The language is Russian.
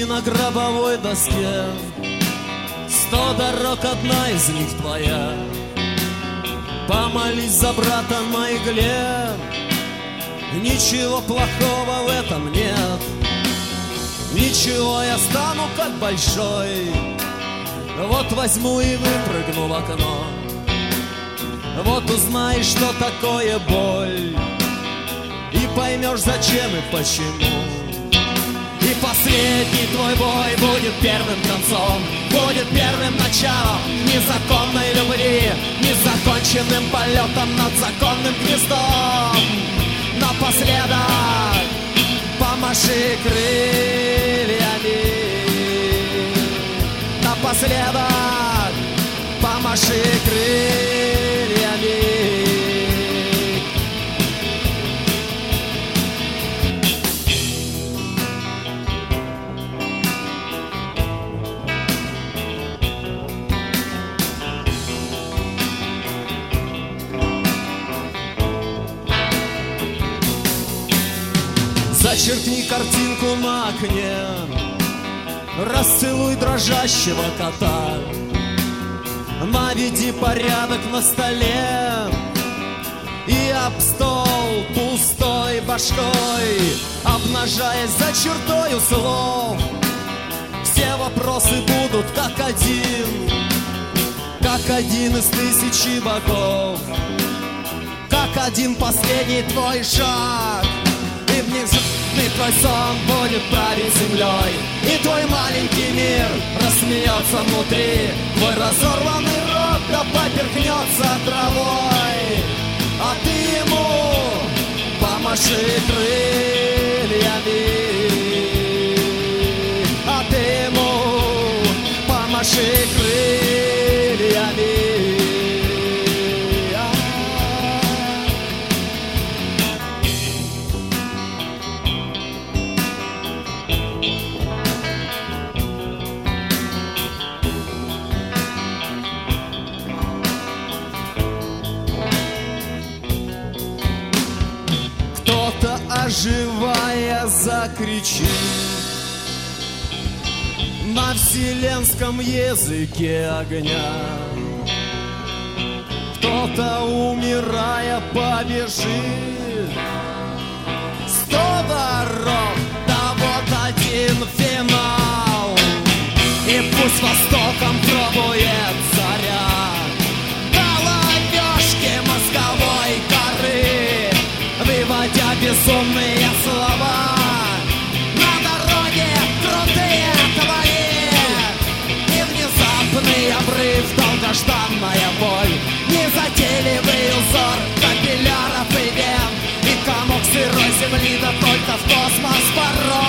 на гробовой доске 100 дорог, одна из них твоя. Помолись за брата на игле, ничего плохого в этом нет. Ничего, я стану как большой, вот возьму и выпрыгну в окно. Вот узнаешь, что такое боль, и поймешь, зачем и почему. И последний твой бой будет первым концом, будет первым началом незаконной любви, незаконченным полетом над законным гнездом. Напоследок помаши крыльями, напоследок помаши крыльями. Зачеркни картинку на окне, расцелуй дрожащего кота, наведи порядок на столе и об стол пустой башкой, обнажаясь за чертою слов. Все вопросы будут как один из тысячи богов, как один последний твой шаг. И внезапный твой сон будет править землей, и твой маленький мир рассмеется внутри. Твой разорванный рот да поперхнется травой, а ты ему помаши крыльями, а ты ему помаши крыльями. Оживая закричит на вселенском языке огня. Кто-то, умирая, побежит 100 дорог, да вот один финал. И пусть востоком пробует заря головешки мозговой коры, выводя безумные слова. На дороге крутые твои, и внезапный обрыв, долгожданная боль, незатейливый узор капилляров и вен, и комок сырой земли, да только в космос порой.